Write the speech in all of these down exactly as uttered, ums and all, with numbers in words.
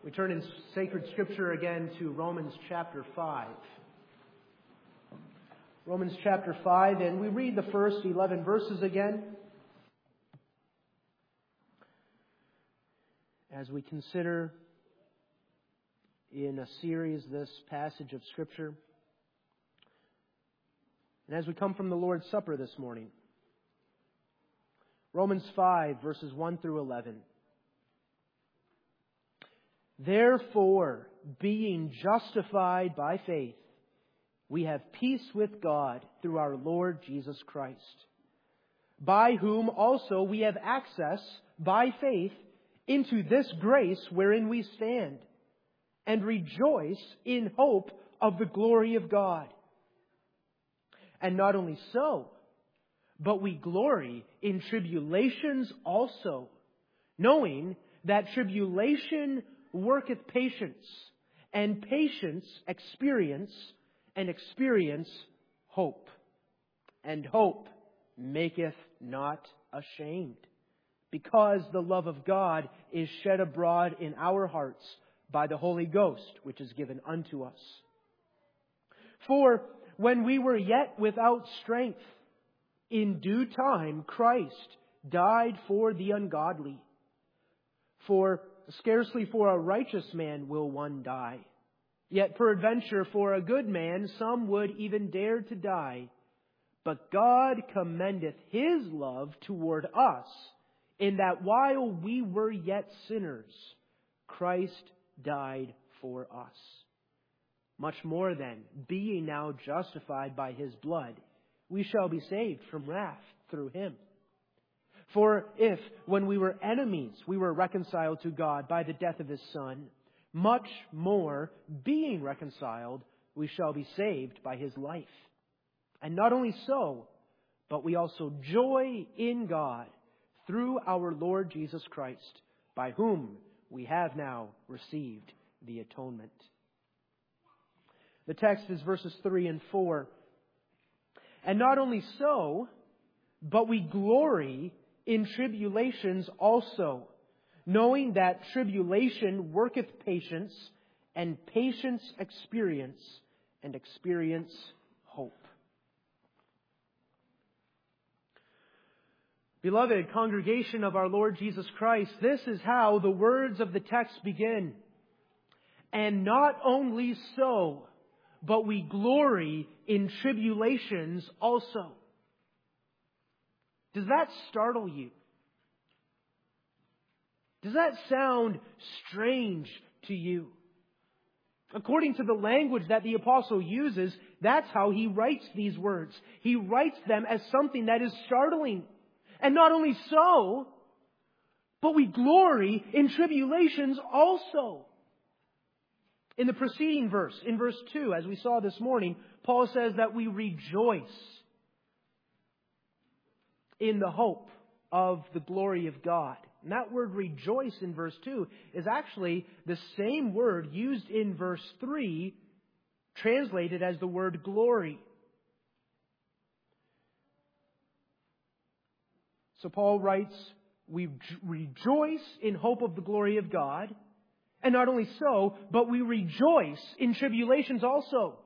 We turn in sacred scripture again to Romans chapter five. Romans chapter five, and we read the first eleven verses again as we consider in a series this passage of scripture. And as we come from the Lord's Supper this morning, Romans five, verses one through eleven. Therefore, being justified by faith, we have peace with God through our Lord Jesus Christ, by whom also we have access by faith into this grace wherein we stand, and rejoice in hope of the glory of God. And not only so, but we glory in tribulations also, knowing that tribulation worketh patience, and patience experience, and experience hope. And hope maketh not ashamed, because the love of God is shed abroad in our hearts by the Holy Ghost, which is given unto us. For when we were yet without strength, in due time Christ died for the ungodly. For scarcely for a righteous man will one die. Yet peradventure for a good man some would even dare to die. But God commendeth His love toward us, in that while we were yet sinners, Christ died for us. Much more then, being now justified by His blood, we shall be saved from wrath through Him. For if, when we were enemies, we were reconciled to God by the death of His Son, much more, being reconciled, we shall be saved by His life. And not only so, but we also joy in God through our Lord Jesus Christ, by whom we have now received the atonement. The text is verses three and four. And not only so, but we glory in tribulations also, knowing that tribulation worketh patience, and patience experience, and experience hope. Beloved congregation of our Lord Jesus Christ, this is how the words of the text begin. And not only so, but we glory in tribulations also. Does that startle you? Does that sound strange to you? According to the language that the apostle uses, that's how he writes these words. He writes them as something that is startling. And not only so, but we glory in tribulations also. In the preceding verse, in verse two, as we saw this morning, Paul says that we rejoice in the hope of the glory of God. And that word rejoice in verse two is actually the same word used in verse three, translated as the word glory. So Paul writes, we rejoice in hope of the glory of God. And not only so, but we rejoice in tribulations also.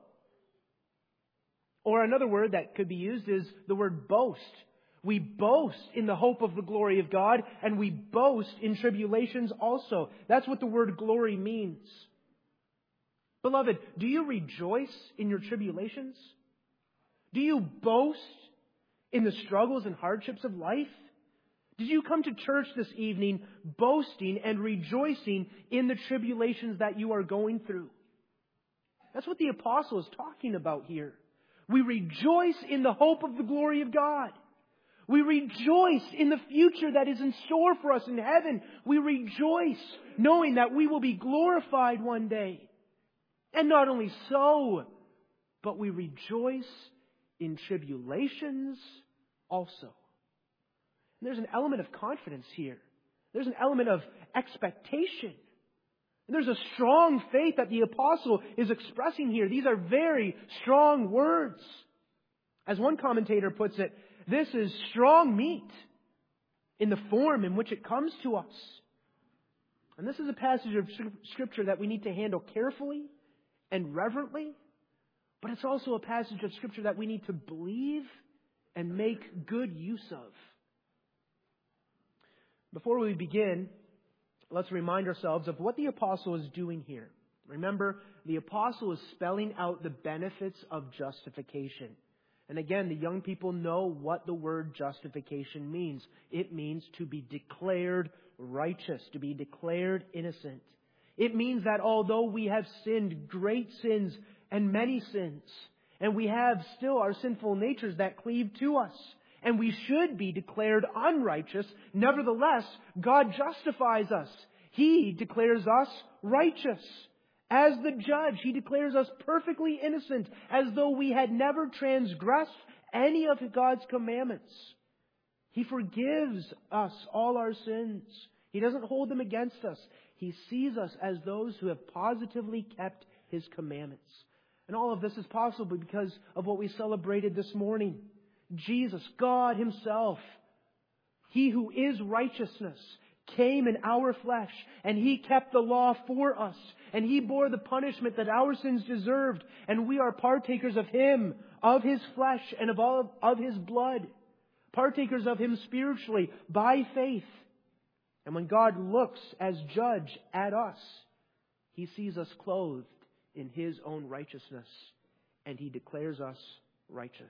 Or another word that could be used is the word boast. We boast in the hope of the glory of God, and we boast in tribulations also. That's what the word glory means. Beloved, do you rejoice in your tribulations? Do you boast in the struggles and hardships of life? Did you come to church this evening boasting and rejoicing in the tribulations that you are going through? That's what the apostle is talking about here. We rejoice in the hope of the glory of God. We rejoice in the future that is in store for us in heaven. We rejoice knowing that we will be glorified one day. And not only so, but we rejoice in tribulations also. And there's an element of confidence here. There's an element of expectation. And there's a strong faith that the apostle is expressing here. These are very strong words. As one commentator puts it, this is strong meat in the form in which it comes to us. And this is a passage of Scripture that we need to handle carefully and reverently, but it's also a passage of Scripture that we need to believe and make good use of. Before we begin, let's remind ourselves of what the apostle is doing here. Remember, the apostle is spelling out the benefits of justification. And again, the young people know what the word justification means. It means to be declared righteous, to be declared innocent. It means that although we have sinned great sins and many sins, and we have still our sinful natures that cleave to us, and we should be declared unrighteous, nevertheless, God justifies us. He declares us righteous. As the judge, He declares us perfectly innocent, as though we had never transgressed any of God's commandments. He forgives us all our sins. He doesn't hold them against us. He sees us as those who have positively kept His commandments. And all of this is possible because of what we celebrated this morning. Jesus, God Himself, He who is righteousness, came in our flesh, and He kept the law for us, and He bore the punishment that our sins deserved, and we are partakers of Him, of His flesh, and of all of His blood, partakers of Him spiritually by faith. And when God looks as judge at us, He sees us clothed in His own righteousness, and He declares us righteous.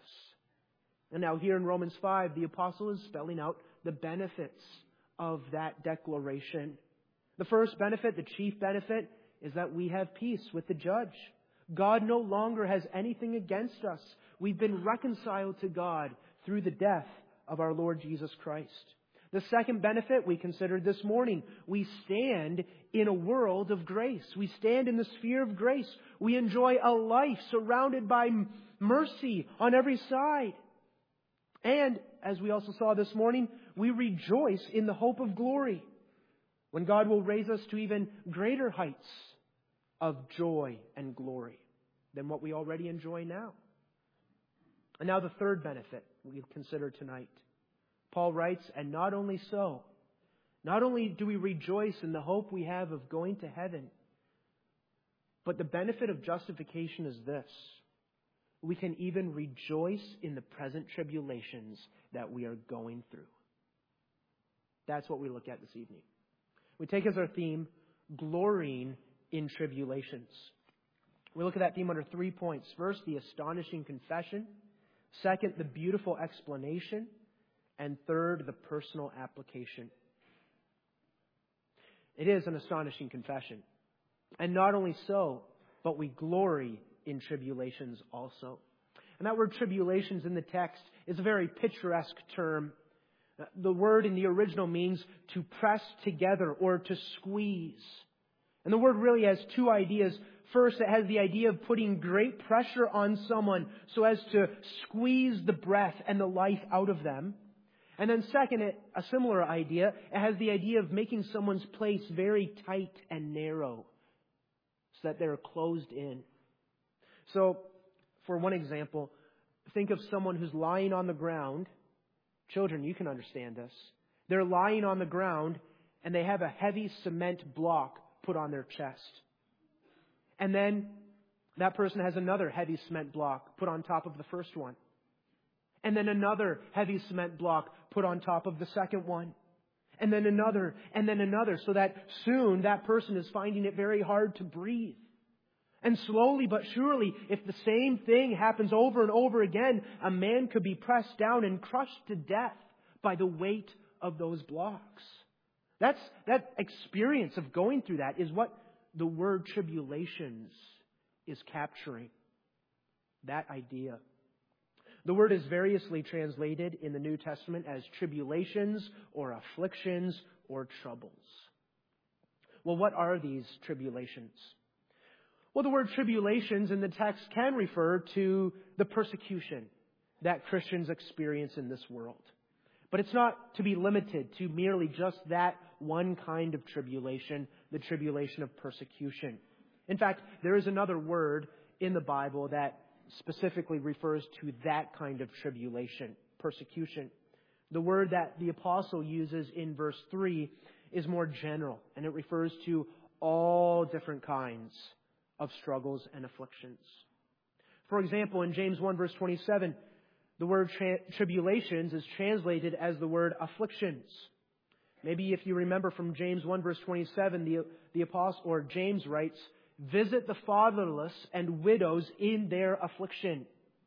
And now here in Romans five, the apostle is spelling out the benefits of that declaration. The first benefit, the chief benefit, is that we have peace with the judge. God no longer has anything against us. We've been reconciled to God through the death of our Lord Jesus Christ. The second benefit we considered this morning, we stand in a world of grace. We stand in the sphere of grace. We enjoy a life surrounded by mercy on every side. And, as we also saw this morning, we rejoice in the hope of glory, when God will raise us to even greater heights of joy and glory than what we already enjoy now. And now the third benefit we consider tonight. Paul writes, and not only so, not only do we rejoice in the hope we have of going to heaven, but the benefit of justification is this. We can even rejoice in the present tribulations that we are going through. That's what we look at this evening. We take as our theme, glorying in tribulations. We look at that theme under three points. First, the astonishing confession. Second, the beautiful explanation. And third, the personal application. It is an astonishing confession. And not only so, but we glory in tribulations also. And that word tribulations in the text is a very picturesque term. The word in the original means to press together or to squeeze. And the word really has two ideas. First, it has the idea of putting great pressure on someone so as to squeeze the breath and the life out of them. And then second, it, a similar idea, it has the idea of making someone's place very tight and narrow so that they're closed in. So, for one example, think of someone who's lying on the ground. Children, you can understand this. They're lying on the ground and they have a heavy cement block put on their chest. And then that person has another heavy cement block put on top of the first one. And then another heavy cement block put on top of the second one. And then another, and then another, so that soon that person is finding it very hard to breathe. And slowly but surely, if the same thing happens over and over again, a man could be pressed down and crushed to death by the weight of those blocks. That's, that experience of going through that is what the word tribulations is capturing. That idea. The word is variously translated in the New Testament as tribulations or afflictions or troubles. Well, what are these tribulations? Well, the word tribulations in the text can refer to the persecution that Christians experience in this world. But it's not to be limited to merely just that one kind of tribulation, the tribulation of persecution. In fact, there is another word in the Bible that specifically refers to that kind of tribulation, persecution. The word that the apostle uses in verse three is more general, and it refers to all different kinds of struggles and afflictions. For example, in James one verse twenty-seven, the word tra- tribulations is translated as the word afflictions. Maybe if you remember from James one verse twenty-seven, the, the apostle, or James writes, "Visit the fatherless and widows in their affliction."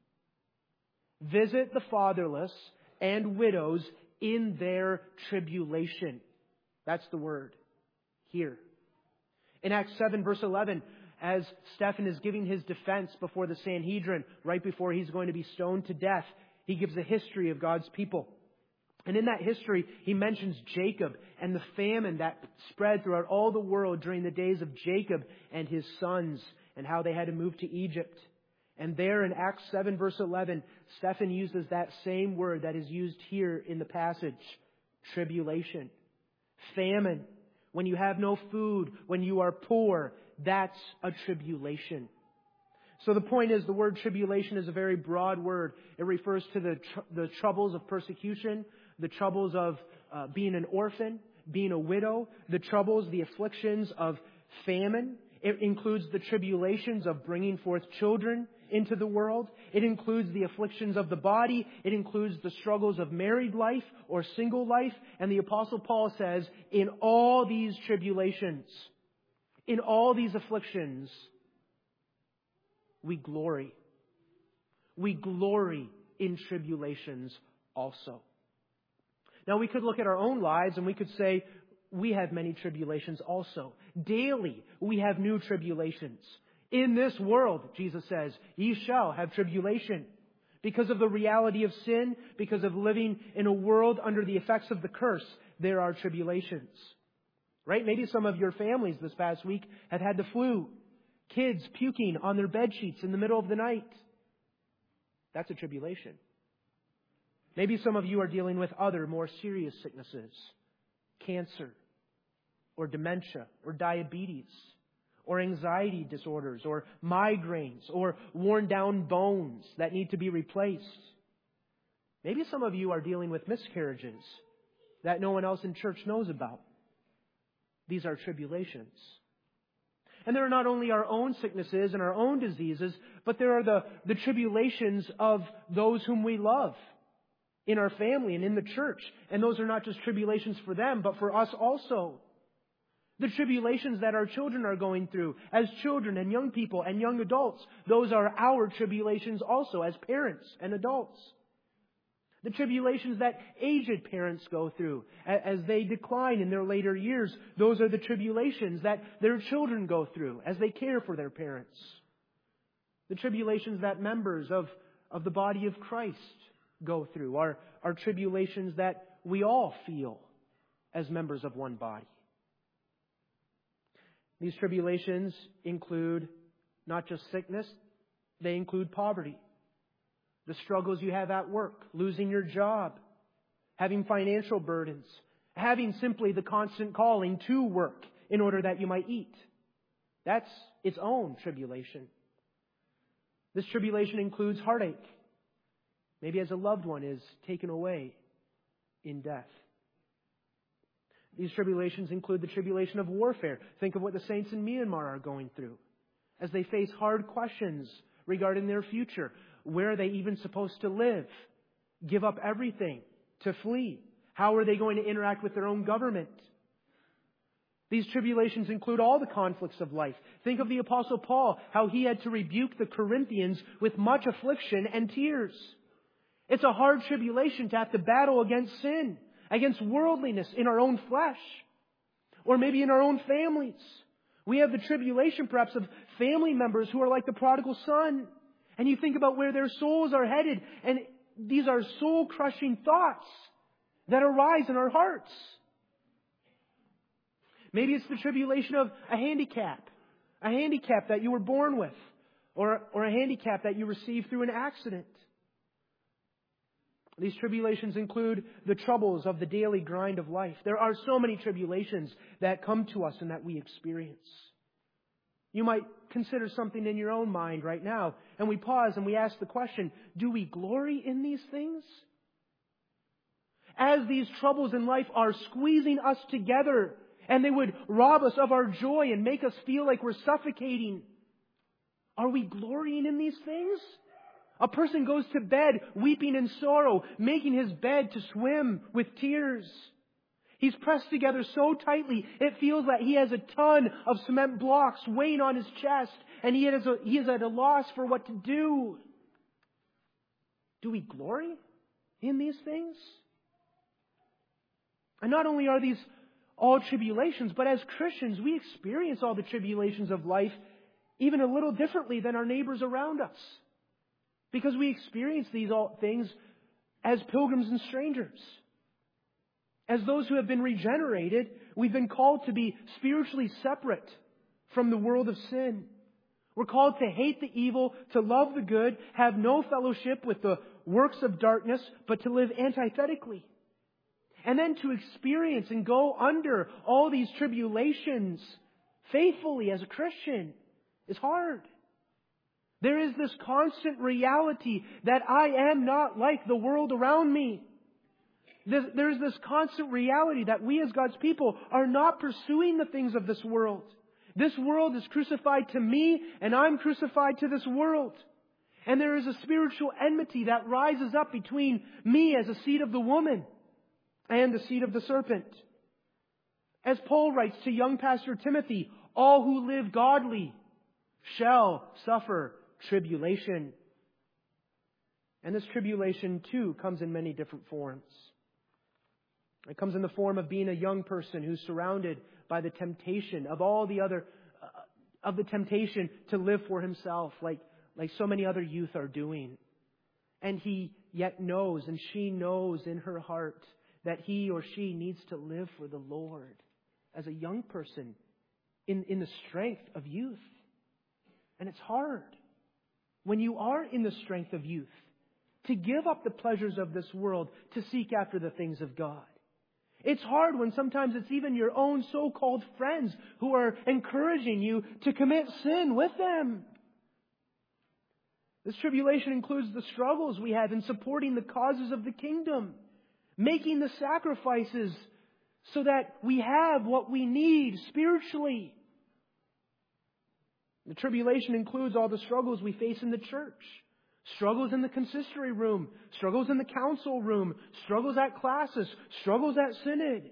Visit the fatherless and widows in their tribulation. That's the word here. In Acts seven verse eleven, as Stephen is giving his defense before the Sanhedrin, right before he's going to be stoned to death, he gives a history of God's people. And in that history, he mentions Jacob and the famine that spread throughout all the world during the days of Jacob and his sons, and how they had to move to Egypt. And there in Acts seven verse eleven, Stephen uses that same word that is used here in the passage. Tribulation. Famine. When you have no food, when you are poor, that's a tribulation. So the point is, the word tribulation is a very broad word. It refers to the tr- the troubles of persecution, the troubles of uh, being an orphan, being a widow, the troubles, the afflictions of famine. It includes the tribulations of bringing forth children into the world. It includes the afflictions of the body. It includes the struggles of married life or single life. And the Apostle Paul says, in all these tribulations, in all these afflictions, we glory. We glory in tribulations also. Now we could look at our own lives and we could say, we have many tribulations also. Daily, we have new tribulations. In this world, Jesus says, ye shall have tribulation. Because of the reality of sin, because of living in a world under the effects of the curse, there are tribulations. Right? Maybe some of your families this past week have had the flu. Kids puking on their bed sheets in the middle of the night. That's a tribulation. Maybe some of you are dealing with other more serious sicknesses. Cancer, or dementia, or diabetes, or anxiety disorders, or migraines, or worn down bones that need to be replaced. Maybe some of you are dealing with miscarriages that no one else in church knows about. These are tribulations. And there are not only our own sicknesses and our own diseases, but there are the, the tribulations of those whom we love in our family and in the church. And those are not just tribulations for them, but for us also. The tribulations that our children are going through as children and young people and young adults, those are our tribulations also as parents and adults. The tribulations that aged parents go through as they decline in their later years, those are the tribulations that their children go through as they care for their parents. The tribulations that members of, of the body of Christ go through are, are tribulations that we all feel as members of one body. These tribulations include not just sickness, they include poverty. The struggles you have at work, losing your job, having financial burdens, having simply the constant calling to work in order that you might eat. That's its own tribulation. This tribulation includes heartache. Maybe as a loved one is taken away in death. These tribulations include the tribulation of warfare. Think of what the saints in Myanmar are going through as they face hard questions regarding their future. Where are they even supposed to live? Give up everything to flee? How are they going to interact with their own government? These tribulations include all the conflicts of life. Think of the Apostle Paul, how he had to rebuke the Corinthians with much affliction and tears. It's a hard tribulation to have to battle against sin, against worldliness in our own flesh, or maybe in our own families. We have the tribulation perhaps of family members who are like the prodigal son. And you think about where their souls are headed. And these are soul-crushing thoughts that arise in our hearts. Maybe it's the tribulation of a handicap. A handicap that you were born with. Or, or a handicap that you received through an accident. These tribulations include the troubles of the daily grind of life. There are so many tribulations that come to us and that we experience. You might consider something in your own mind right now, and we pause and we ask the question, do we glory in these things? as these troubles in life are squeezing us together, and they would rob us of our joy and make us feel like we're suffocating, are we glorying in these things? A person goes to bed weeping in sorrow, making his bed to swim with tears. He's pressed together so tightly, it feels like he has a ton of cement blocks weighing on his chest, and he is, a, he is at a loss for what to do. Do we glory in these things? And not only are these all tribulations, but as Christians, we experience all the tribulations of life even a little differently than our neighbors around us. Because we experience these all things as pilgrims and strangers. As those who have been regenerated, we've been called to be spiritually separate from the world of sin. We're called to hate the evil, to love the good, have no fellowship with the works of darkness, but to live antithetically. And then to experience and go under all these tribulations faithfully as a Christian is hard. There is this constant reality that I am not like the world around me. There's this constant reality that we as God's people are not pursuing the things of this world. This world is crucified to me, and I'm crucified to this world. And there is a spiritual enmity that rises up between me as a seed of the woman and the seed of the serpent. As Paul writes to young Pastor Timothy, all who live godly shall suffer tribulation. And this tribulation, too, comes in many different forms. It comes in the form of being a young person who's surrounded by the temptation of all the other, uh, of the temptation to live for himself, like, like so many other youth are doing. And he yet knows, and she knows in her heart, that he or she needs to live for the Lord as a young person in, in the strength of youth. And it's hard when you are in the strength of youth to give up the pleasures of this world to seek after the things of God. It's hard when sometimes it's even your own so-called friends who are encouraging you to commit sin with them. This tribulation includes the struggles we have in supporting the causes of the kingdom, making the sacrifices so that we have what we need spiritually. The tribulation includes all the struggles we face in the church. Struggles in the consistory room, struggles in the council room, struggles at classes, struggles at synod.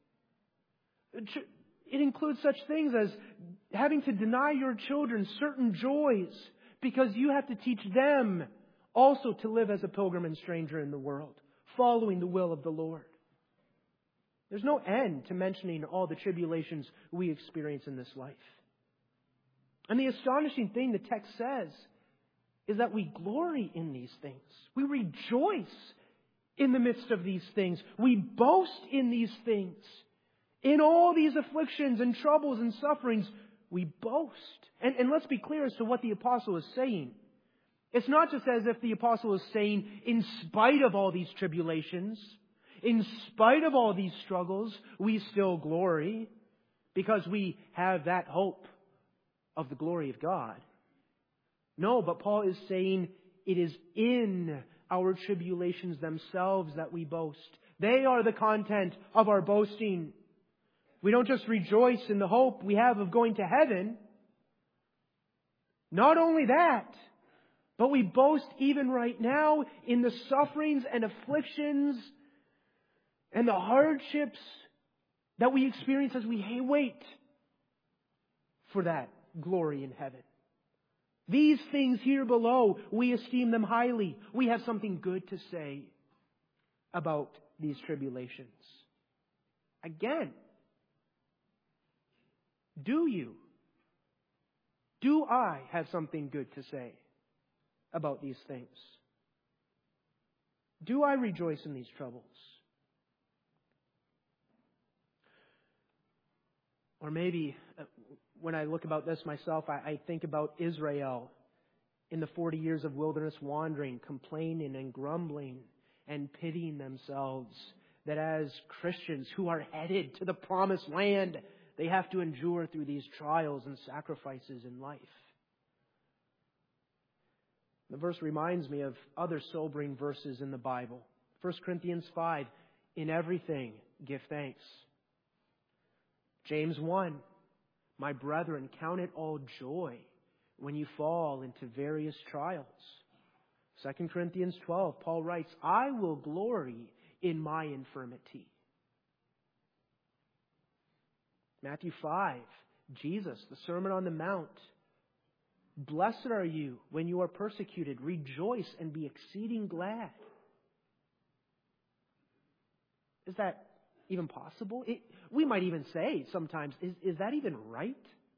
It includes such things as having to deny your children certain joys because you have to teach them also to live as a pilgrim and stranger in the world, following the will of the Lord. There's no end to mentioning all the tribulations we experience in this life. And the astonishing thing the text says is that we glory in these things. We rejoice in the midst of these things. We boast in these things. In all these afflictions and troubles and sufferings, we boast. And, and let's be clear as to what the apostle is saying. It's not just as if the apostle is saying, in spite of all these tribulations, in spite of all these struggles, we still glory because we have that hope of the glory of God. No, but Paul is saying it is in our tribulations themselves that we boast. They are the content of our boasting. We don't just rejoice in the hope we have of going to heaven. Not only that, but we boast even right now in the sufferings and afflictions and the hardships that we experience as we wait for that glory in heaven. These things here below, we esteem them highly. We have something good to say about these tribulations. Again, do you? Do I have something good to say about these things? Do I rejoice in these troubles? Or maybe when I look about this myself, I, I think about Israel in the forty years of wilderness wandering, complaining and grumbling and pitying themselves that as Christians who are headed to the promised land, they have to endure through these trials and sacrifices in life. The verse reminds me of other sobering verses in the Bible. First Corinthians five, In everything, give thanks. James one, my brethren, count it all joy when you fall into various trials. Second Corinthians twelve, Paul writes, I will glory in my infirmity. Matthew five, Jesus, the Sermon on the Mount. Blessed are you when you are persecuted. Rejoice and be exceeding glad. Is that even possible? It, we might even say sometimes, is, is that even right?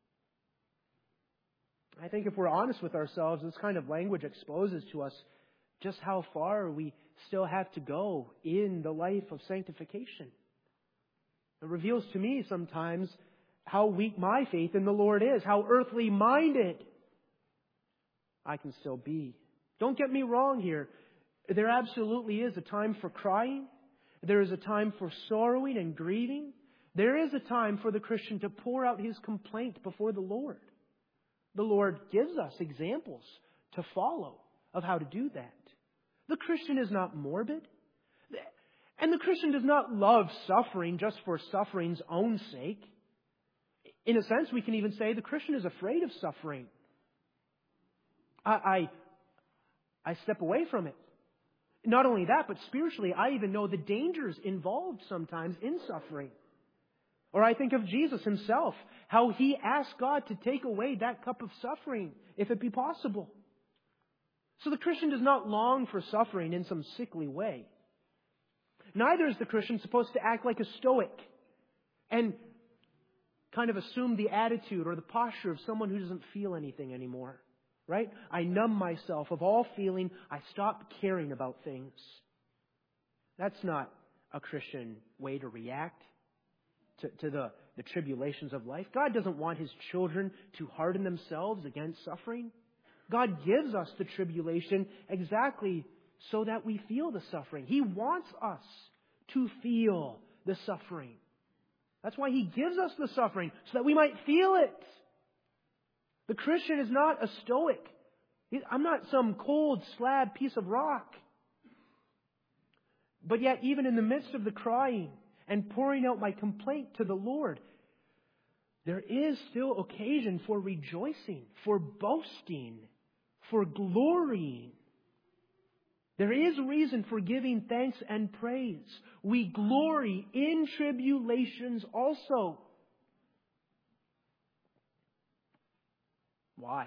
I think if we're honest with ourselves, this kind of language exposes to us just how far we still have to go in the life of sanctification. It reveals to me sometimes how weak my faith in the Lord is, how earthly minded I can still be. Don't get me wrong here. There absolutely is a time for crying. There is a time for sorrowing and grieving. There is a time for the Christian to pour out his complaint before the Lord. The Lord gives us examples to follow of how to do that. The Christian is not morbid. And the Christian does not love suffering just for suffering's own sake. In a sense, we can even say the Christian is afraid of suffering. I, I, I step away from it. Not only that, but spiritually, I even know the dangers involved sometimes in suffering. Or I think of Jesus himself, how he asked God to take away that cup of suffering, if it be possible. So the Christian does not long for suffering in some sickly way. Neither is the Christian supposed to act like a stoic and kind of assume the attitude or the posture of someone who doesn't feel anything anymore. Right? I numb myself of all feeling. I stop caring about things. That's not a Christian way to react to, to the, the tribulations of life. God doesn't want His children to harden themselves against suffering. God gives us the tribulation exactly so that we feel the suffering. He wants us to feel the suffering. That's why He gives us the suffering, so that we might feel it. The Christian is not a stoic. I'm not some cold slab piece of rock. But yet, even in the midst of the crying and pouring out my complaint to the Lord, there is still occasion for rejoicing, for boasting, for glorying. There is reason for giving thanks and praise. We glory in tribulations also. Why?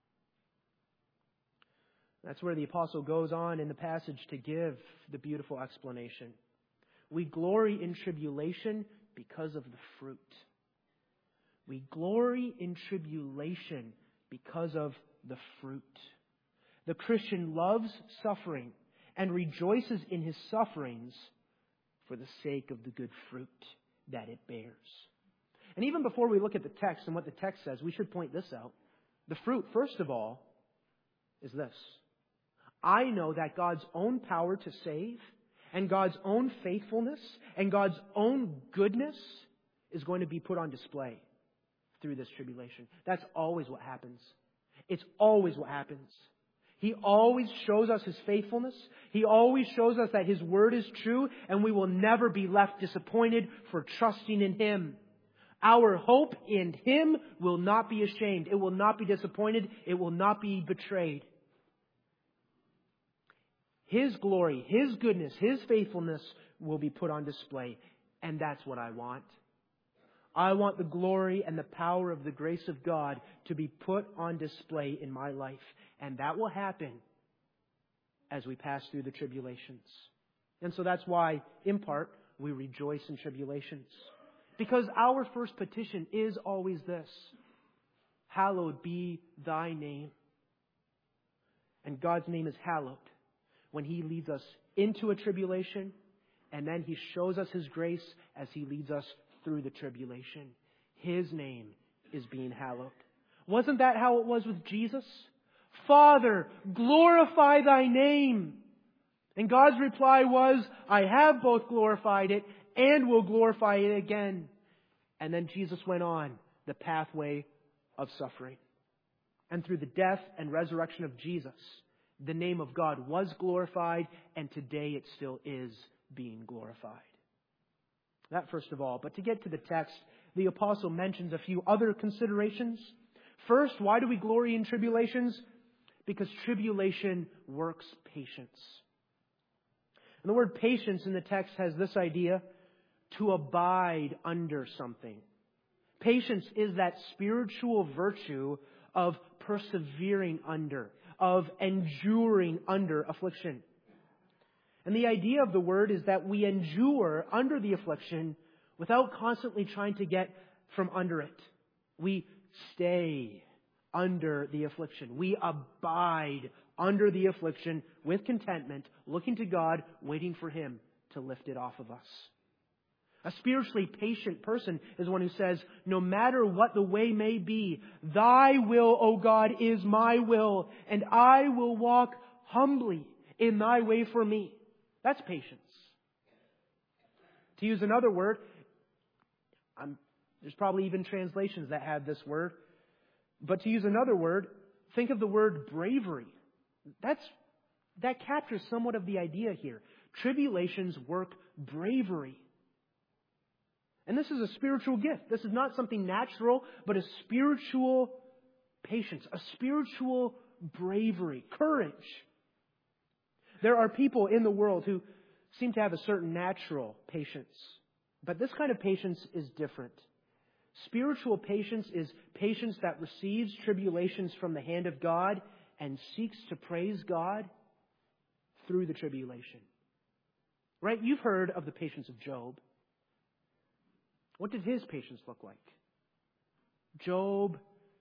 That's where the apostle goes on in the passage to give the beautiful explanation. We glory in tribulation because of the fruit. We glory in tribulation because of the fruit. The Christian loves suffering and rejoices in his sufferings for the sake of the good fruit that it bears. And even before we look at the text and what the text says, we should point this out. The fruit, first of all, is this. I know that God's own power to save and God's own faithfulness and God's own goodness is going to be put on display through this tribulation. That's always what happens. It's always what happens. He always shows us His faithfulness. He always shows us that His word is true, and we will never be left disappointed for trusting in Him. Our hope in Him will not be ashamed. It will not be disappointed. It will not be betrayed. His glory, His goodness, His faithfulness will be put on display. And that's what I want. I want the glory and the power of the grace of God to be put on display in my life. And that will happen as we pass through the tribulations. And so that's why, in part, we rejoice in tribulations. Because our first petition is always this. Hallowed be Thy name. And God's name is hallowed when He leads us into a tribulation, and then He shows us His grace as He leads us through the tribulation. His name is being hallowed. Wasn't that how it was with Jesus? Father, glorify Thy name. And God's reply was, I have both glorified it and will glorify it again. And then Jesus went on the pathway of suffering. And through the death and resurrection of Jesus, the name of God was glorified, and today it still is being glorified. That first of all. But to get to the text, the apostle mentions a few other considerations. First, why do we glory in tribulations? Because tribulation works patience. And the word patience in the text has this idea: to abide under something. Patience is that spiritual virtue of persevering under, of enduring under affliction. And the idea of the word is that we endure under the affliction without constantly trying to get from under it. We stay under the affliction. We abide under the affliction with contentment, looking to God, waiting for Him to lift it off of us. A spiritually patient person is one who says, no matter what the way may be, Thy will, O God, is my will, and I will walk humbly in Thy way for me. That's patience. To use another word, I'm, there's probably even translations that have this word, but to use another word, think of the word bravery. That's, that captures somewhat of the idea here. Tribulations work bravery. And this is a spiritual gift. This is not something natural, but a spiritual patience, a spiritual bravery, courage. There are people in the world who seem to have a certain natural patience, but this kind of patience is different. Spiritual patience is patience that receives tribulations from the hand of God and seeks to praise God through the tribulation. Right? You've heard of the patience of Job. What did his patience look like? Job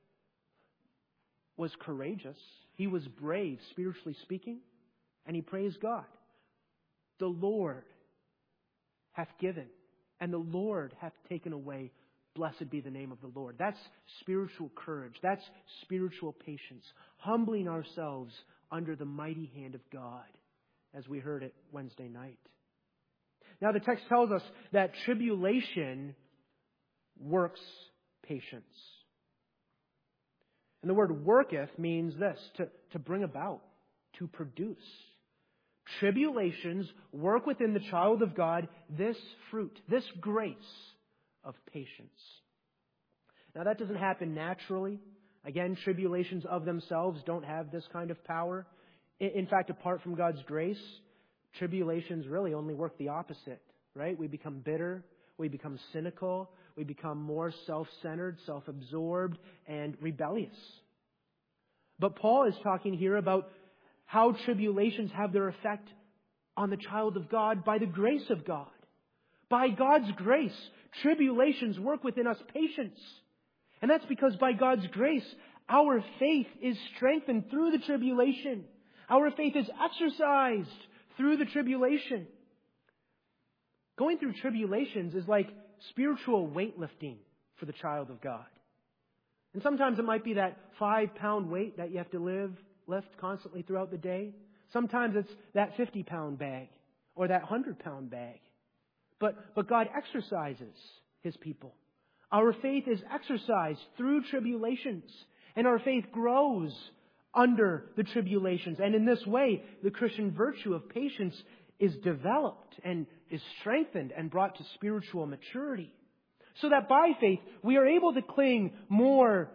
was courageous. He was brave, spiritually speaking, and he praised God. The Lord hath given, and the Lord hath taken away. Blessed be the name of the Lord. That's spiritual courage. That's spiritual patience. Humbling ourselves under the mighty hand of God, as we heard it Wednesday night. Now the text tells us that tribulation works patience. And the word worketh means this, to, to bring about, to produce. Tribulations work within the child of God this fruit, this grace of patience. Now that doesn't happen naturally. Again, tribulations of themselves don't have this kind of power. In fact, apart from God's grace, tribulations really only work the opposite, right? We become bitter, we become cynical, we become more self-centered, self-absorbed, and rebellious. But Paul is talking here about how tribulations have their effect on the child of God by the grace of God. By God's grace, tribulations work within us patience. And that's because by God's grace, our faith is strengthened through the tribulation. Our faith is exercised through the tribulation. Going through tribulations is like spiritual weightlifting for the child of God. And sometimes it might be that five-pound weight that you have to live, lift constantly throughout the day. Sometimes it's that fifty-pound bag or that one hundred-pound bag. But, but God exercises His people. Our faith is exercised through tribulations, and our faith grows under the tribulations. And in this way, the Christian virtue of patience is developed and is strengthened and brought to spiritual maturity. So that by faith, we are able to cling more,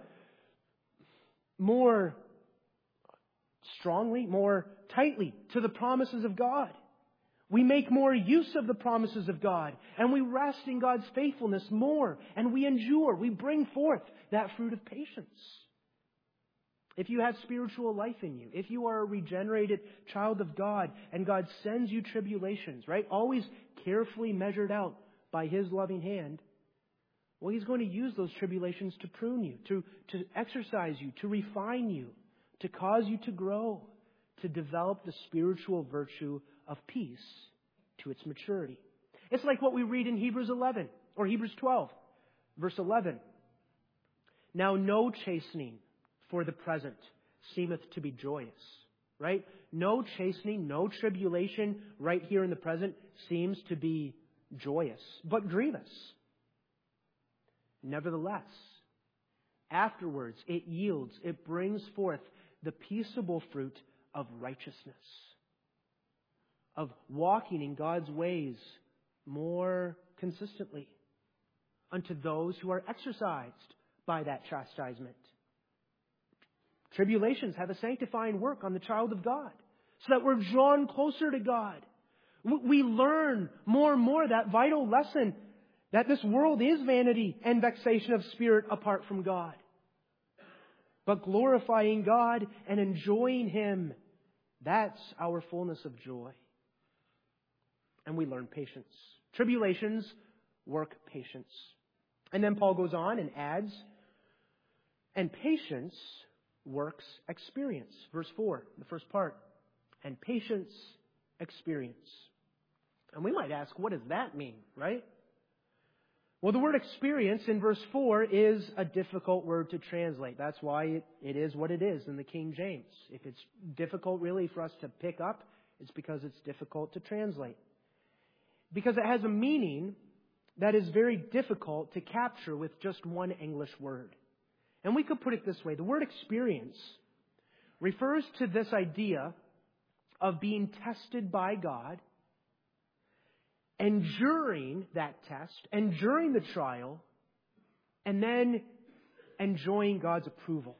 more strongly, more tightly to the promises of God. We make more use of the promises of God, and we rest in God's faithfulness more, and we endure, we bring forth that fruit of patience. If you have spiritual life in you, if you are a regenerated child of God, and God sends you tribulations, right, always carefully measured out by His loving hand, well, He's going to use those tribulations to prune you, to, to exercise you, to refine you, to cause you to grow, to develop the spiritual virtue of peace to its maturity. It's like what we read in Hebrews eleven or Hebrews twelve, verse eleven. Now no chastening for the present seemeth to be joyous. Right? No chastening, no tribulation right here in the present seems to be joyous, but grievous. Nevertheless, afterwards it yields, it brings forth the peaceable fruit of righteousness, of walking in God's ways more consistently unto those who are exercised by that chastisement. Tribulations have a sanctifying work on the child of God, so that we're drawn closer to God. We learn more and more that vital lesson that this world is vanity and vexation of spirit apart from God. But glorifying God and enjoying Him, that's our fullness of joy. And we learn patience. Tribulations work patience. And then Paul goes on and adds, and patience works experience. Verse four, the first part. And patience, experience. And we might ask, what does that mean, right? Well, the word experience in verse four is a difficult word to translate. That's why it, it is what it is in the King James. If it's difficult really for us to pick up, it's because it's difficult to translate. Because it has a meaning that is very difficult to capture with just one English word. And we could put it this way. The word experience refers to this idea of being tested by God, enduring that test, enduring the trial, and then enjoying God's approval.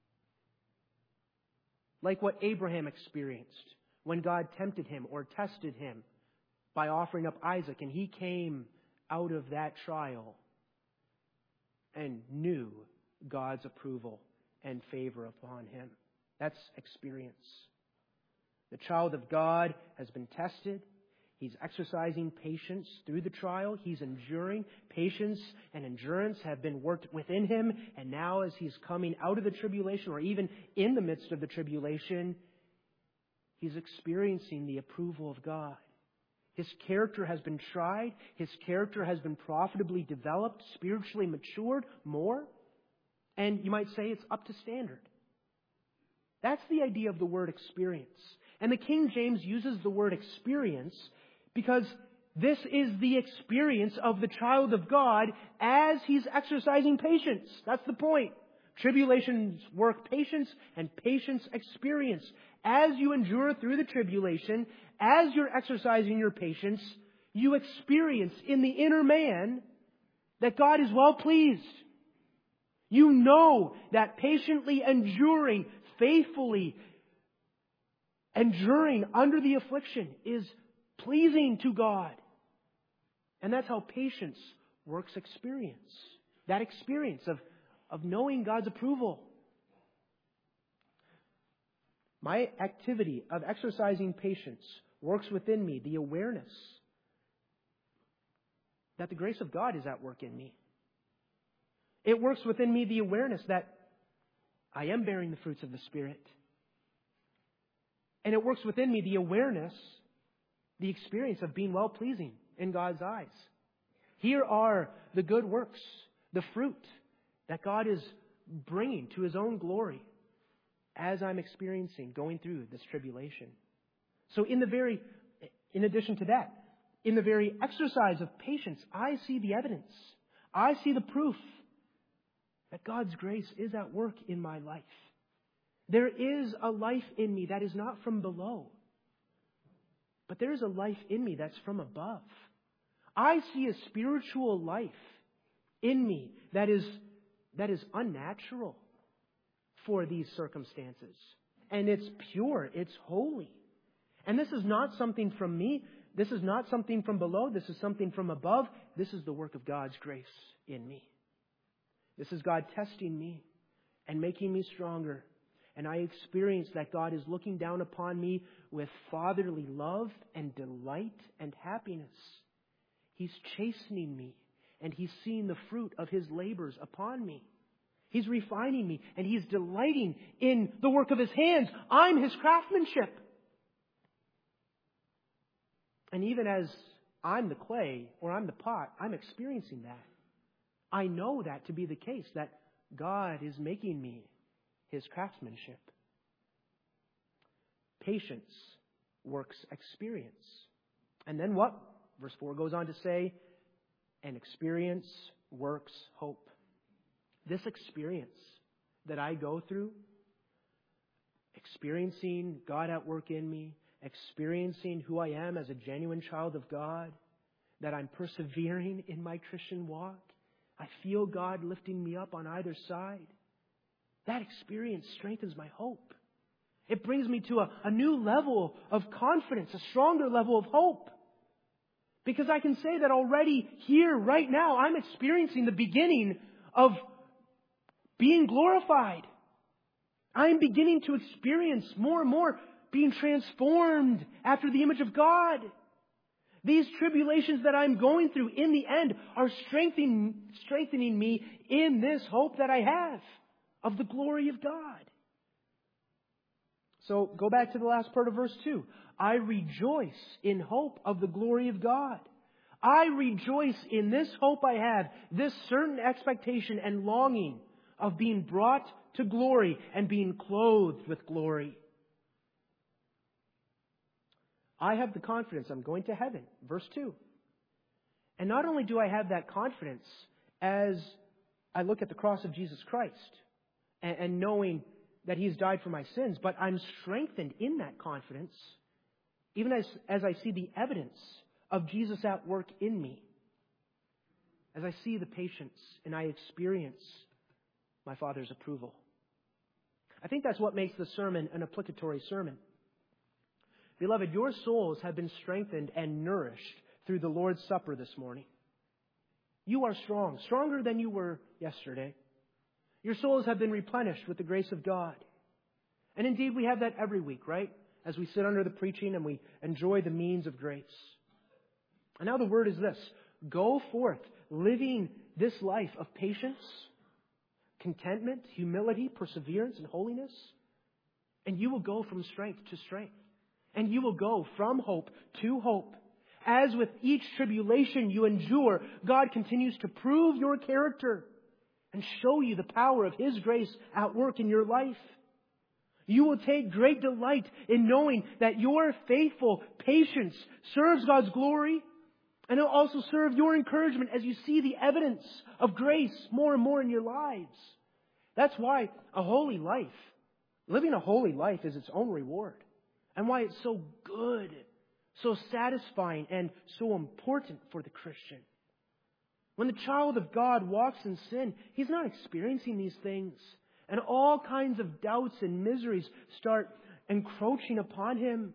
Like what Abraham experienced when God tempted him or tested him by offering up Isaac, and he came out of that trial and knew God's approval and favor upon him. That's experience. The child of God has been tested. He's exercising patience through the trial. He's enduring. Patience and endurance have been worked within him. And now as he's coming out of the tribulation, or even in the midst of the tribulation, he's experiencing the approval of God. His character has been tried. His character has been profitably developed, spiritually matured more. And you might say it's up to standard. That's the idea of the word experience. And the King James uses the word experience because this is the experience of the child of God as he's exercising patience. That's the point. Tribulations work patience, and patience experience. As you endure through the tribulation, as you're exercising your patience, you experience in the inner man that God is well pleased. You know that patiently enduring, faithfully enduring under the affliction is pleasing to God. And that's how patience works experience. That experience of, of knowing God's approval. My activity of exercising patience works within me the awareness that the grace of God is at work in me. It works within me the awareness that I am bearing the fruits of the Spirit. And it works within me the awareness, the experience of being well-pleasing in God's eyes. Here are the good works, the fruit that God is bringing to His own glory as I'm experiencing, going through this tribulation. So in the very, in addition to that, in the very exercise of patience, I see the evidence. I see the proof that God's grace is at work in my life. There is a life in me that is not from below, but there is a life in me that's from above. I see a spiritual life in me that is, that is unnatural for these circumstances. And it's pure, it's holy. And this is not something from me. This is not something from below. This is something from above. This is the work of God's grace in me. This is God testing me and making me stronger. And I experience that God is looking down upon me with fatherly love and delight and happiness. He's chastening me, and He's seeing the fruit of His labors upon me. He's refining me, and He's delighting in the work of His hands. I'm His craftsmanship. And even as I'm the clay or I'm the pot, I'm experiencing that. I know that to be the case, that God is making me His craftsmanship. Patience works experience. And then what? Verse four goes on to say, and experience works hope. This experience that I go through, experiencing God at work in me, experiencing who I am as a genuine child of God, that I'm persevering in my Christian walk. I feel God lifting me up on either side. That experience strengthens my hope. It brings me to a, a new level of confidence, a stronger level of hope. Because I can say that already here, right now, I'm experiencing the beginning of being glorified. I'm beginning to experience more and more being transformed after the image of God. These tribulations that I'm going through in the end are strengthening, strengthening me in this hope that I have of the glory of God. So go back to the last part of verse two. I rejoice in hope of the glory of God. I rejoice in this hope I have, this certain expectation and longing of being brought to glory and being clothed with glory. I have the confidence I'm going to heaven. Verse two. And not only do I have that confidence as I look at the cross of Jesus Christ and, and knowing that He's died for my sins, but I'm strengthened in that confidence even as, as I see the evidence of Jesus at work in me. As I see the patience and I experience my Father's approval. I think that's what makes the sermon an applicatory sermon. Beloved, your souls have been strengthened and nourished through the Lord's Supper this morning. You are strong, stronger than you were yesterday. Your souls have been replenished with the grace of God. And indeed, we have that every week, right? As we sit under the preaching and we enjoy the means of grace. And now the word is this. Go forth, living this life of patience, contentment, humility, perseverance, and holiness. And you will go from strength to strength. And you will go from hope to hope. As with each tribulation you endure, God continues to prove your character and show you the power of His grace at work in your life. You will take great delight in knowing that your faithful patience serves God's glory, and it will also serve your encouragement as you see the evidence of grace more and more in your lives. That's why a holy life, living a holy life, is its own reward. And why it's so good, so satisfying, and so important for the Christian. When the child of God walks in sin, he's not experiencing these things. And all kinds of doubts and miseries start encroaching upon him.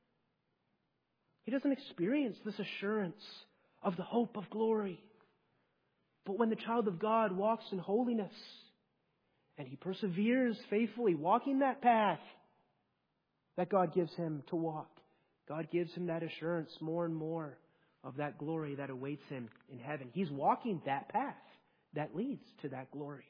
He doesn't experience this assurance of the hope of glory. But when the child of God walks in holiness, and he perseveres faithfully, walking that path that God gives him to walk, God gives him that assurance more and more of that glory that awaits him in heaven. He's walking that path that leads to that glory.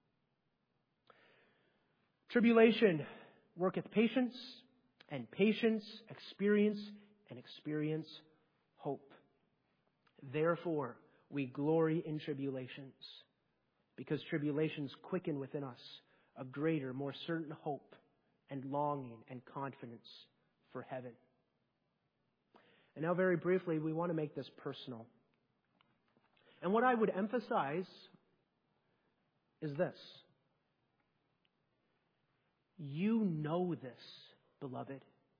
Tribulation worketh patience, and patience experience, and experience hope. Therefore, we glory in tribulations, because tribulations quicken within us a greater, more certain hope and longing and confidence for heaven. And now very briefly, we want to make this personal. And what I would emphasize is this. You know this, beloved.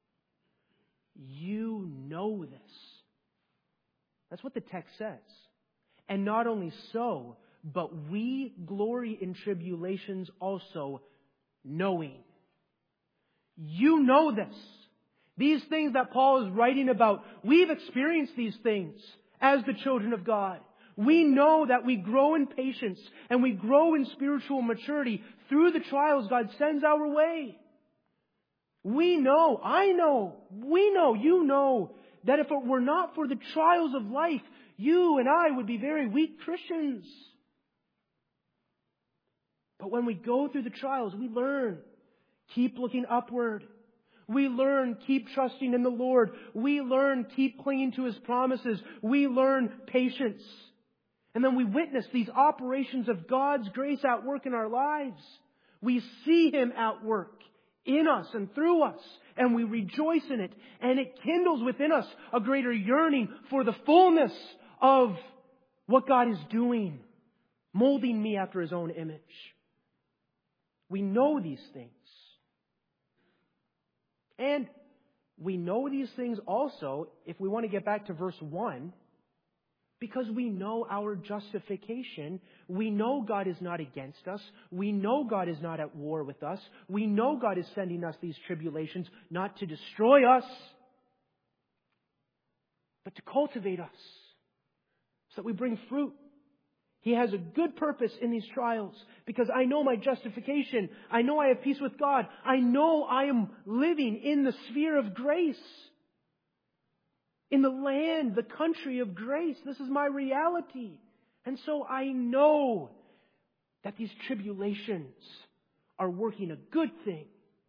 You know this. That's what the text says. And not only so, but we glory in tribulations also, knowing. You know this. These things that Paul is writing about, we've experienced these things as the children of God. We know that we grow in patience and we grow in spiritual maturity through the trials God sends our way. We know, I know, we know, you know, that if it were not for the trials of life, you and I would be very weak Christians. But when we go through the trials, we learn. Keep looking upward. We learn, keep trusting in the Lord. We learn, keep clinging to His promises. We learn patience. And then we witness these operations of God's grace at work in our lives. We see Him at work in us and through us, and we rejoice in it. And it kindles within us a greater yearning for the fullness of what God is doing, molding me after His own image. We know these things. And we know these things also, if we want to get back to verse one, Because we know our justification. We know God is not against us. We know God is not at war with us. We know God is sending us these tribulations not to destroy us, but to cultivate us so that we bring fruit. He has a good purpose in these trials because I know my justification. I know I have peace with God. I know I am living in the sphere of grace. In the land, the country of grace. This is my reality. And so I know that these tribulations are working a good thing.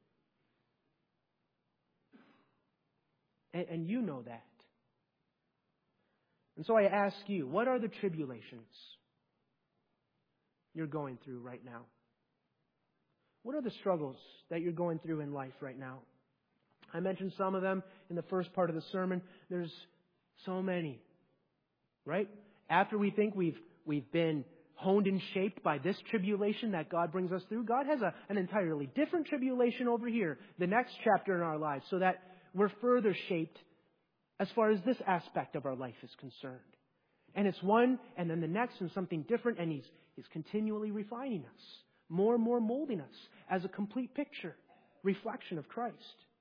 And, and you know that. And so I ask you, what are the tribulations you're going through right now? What are the struggles that you're going through in life right now? I mentioned some of them in the first part of the sermon. There's so many, right? After we think we've we've been honed and shaped by this tribulation that God brings us through, God has a, an entirely different tribulation over here, the next chapter in our lives, so that we're further shaped as far as this aspect of our life is concerned. And it's one, and then the next, and something different, and He's He's continually refining us, more and more molding us as a complete picture, reflection of Christ.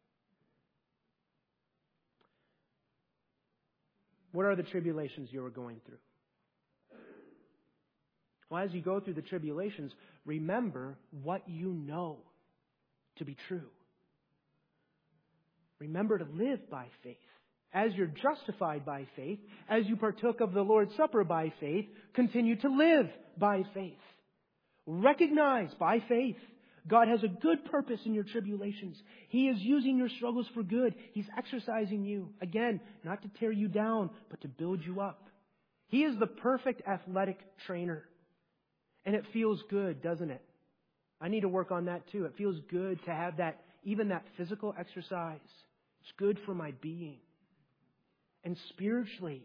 What are the tribulations you are going through? Well, as you go through the tribulations, remember what you know to be true. Remember to live by faith. As you're justified by faith, as you partook of the Lord's Supper by faith, continue to live by faith. Recognize by faith God has a good purpose in your tribulations. He is using your struggles for good. He's exercising you. Again, not to tear you down, but to build you up. He is the perfect athletic trainer. And it feels good, doesn't it? I need to work on that too. It feels good to have that, even that physical exercise. It's good for my being. And spiritually,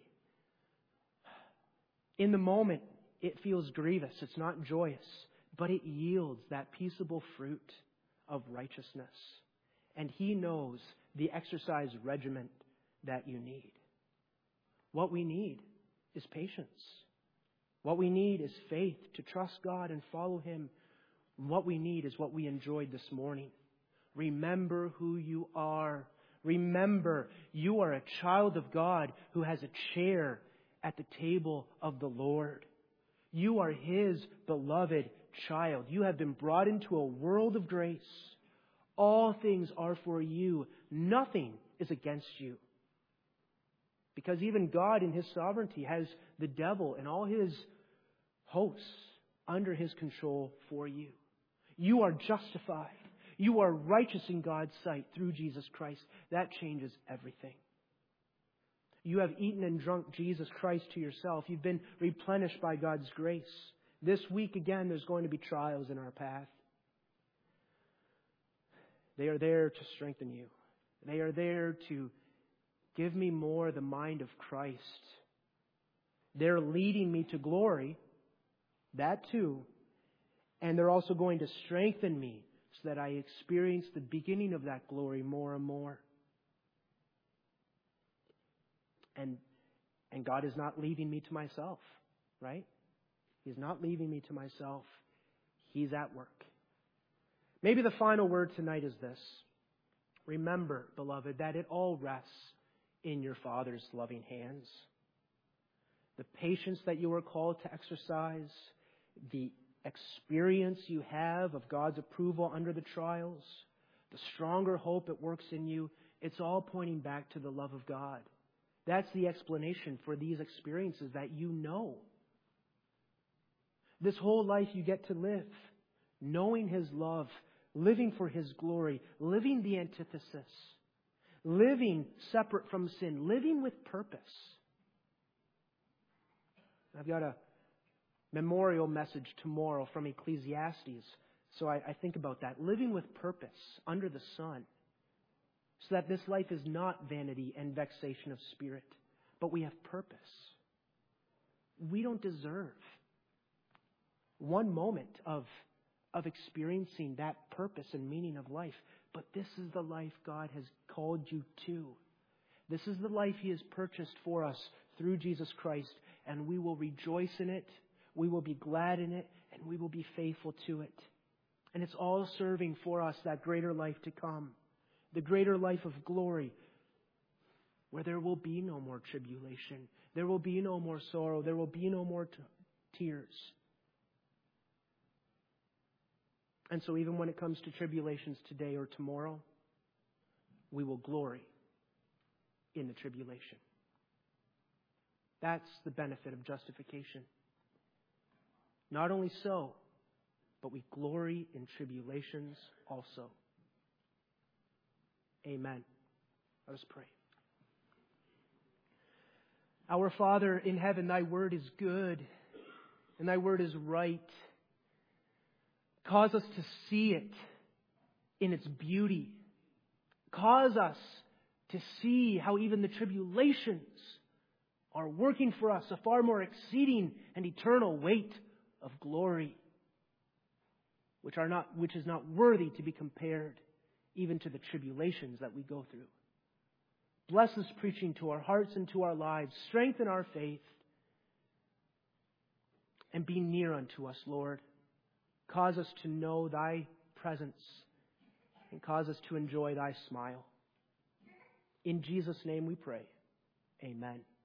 in the moment, it feels grievous. It's not joyous. But it yields that peaceable fruit of righteousness. And He knows the exercise regimen that you need. What we need is patience. What we need is faith to trust God and follow Him. What we need is what we enjoyed this morning. Remember who you are. Remember, you are a child of God who has a chair at the table of the Lord. You are His beloved child. You have been brought into a world of grace. All things are for you. Nothing is against you. Because even God in His sovereignty has the devil and all his hosts under His control for you. You are justified. You are righteous in God's sight through Jesus Christ. That changes everything. You have eaten and drunk Jesus Christ to yourself. You've been replenished by God's grace. This week, again, there's going to be trials in our path. They are there to strengthen you. They are there to give me more the mind of Christ. They're leading me to glory, that too. And they're also going to strengthen me so that I experience the beginning of that glory more and more. And, and God is not leaving me to myself, right? He's not leaving me to myself. He's at work. Maybe the final word tonight is this. Remember, beloved, that it all rests in your Father's loving hands. The patience that you are called to exercise, the experience you have of God's approval under the trials, the stronger hope it works in you, it's all pointing back to the love of God. That's the explanation for these experiences that you know. This whole life you get to live, knowing His love, living for His glory, living the antithesis, living separate from sin, living with purpose. I've got a memorial message tomorrow from Ecclesiastes, so I, I think about that. Living with purpose under the sun, so that this life is not vanity and vexation of spirit, but we have purpose. We don't deserve one moment of, of experiencing that purpose and meaning of life. But this is the life God has called you to. This is the life He has purchased for us through Jesus Christ, and we will rejoice in it, we will be glad in it, and we will be faithful to it. And it's all serving for us that greater life to come, the greater life of glory, where there will be no more tribulation, there will be no more sorrow, there will be no more t- tears. And so even when it comes to tribulations today or tomorrow, we will glory in the tribulation. That's the benefit of justification. Not only so, but we glory in tribulations also. Amen. Let us pray. Our Father in heaven, thy word is good, and thy word is right. Cause us to see it in its beauty. Cause us to see how even the tribulations are working for us a far more exceeding and eternal weight of glory, which are not, which is not worthy to be compared even to the tribulations that we go through. Bless this preaching to our hearts and to our lives. Strengthen our faith. And be near unto us, Lord. Cause us to know thy presence and cause us to enjoy thy smile. In Jesus' name we pray. Amen.